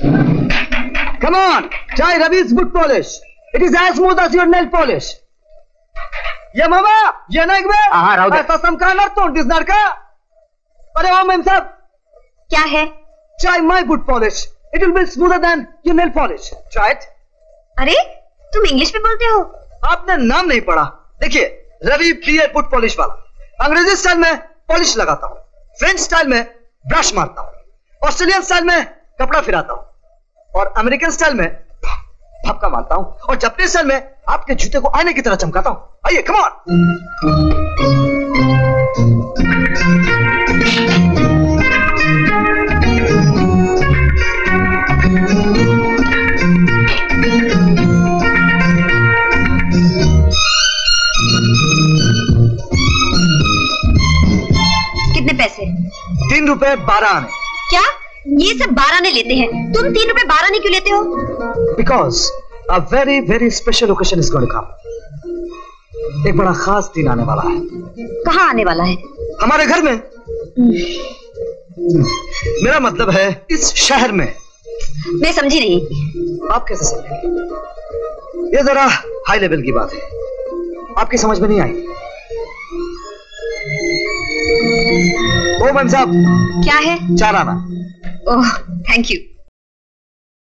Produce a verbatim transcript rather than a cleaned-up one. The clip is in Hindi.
Come on, try Ravi's boot polish. It is as smooth as your nail polish. ये मामा, ये ना एक बार. हाँ राउत. ऐसा समकाना तो डिज़नर का. अरे वाह मैम साहब. क्या है? Try my boot polish. It will be smoother than your nail polish. Try it. अरे तुम इंग्लिश में बोलते हो? आपने नाम नहीं पढ़ा. देखिए, रवि बियर बुट पॉलिश वाला. अंग्रेजी स्टाइल में पॉलिश लगाता हूँ, फ्रेंच स्टाइल में ब्रश मारता हूँ, ऑस्ट्रेलियन स्टाइल में कपड़ा फिराता हूँ, और अमेरिकन स्टाइल में फपका मारता हूँ, और जापानी स्टाइल में आपके जूते को आईने की तरह चमकाता हूँ. आइए, कम ऑन. कितने पैसे? तीन रुपए बारह आने. क्या? ये सब बारह आने लेते हैं, तुम तीन रुपए बारह आने क्यों लेते हो? Because a very very special occasion is going to come. एक बड़ा खास दिन आने वाला है. कहाँ आने वाला है? हमारे घर में. मेरा मतलब है इस शहर में. मैं समझी नहीं. आप कैसे समझेंगे? ये जरा हाई लेवल की बात है, आपकी समझ में नहीं आएगी. ओ मैम साहब. क्या है? चार आना. Oh, thank you.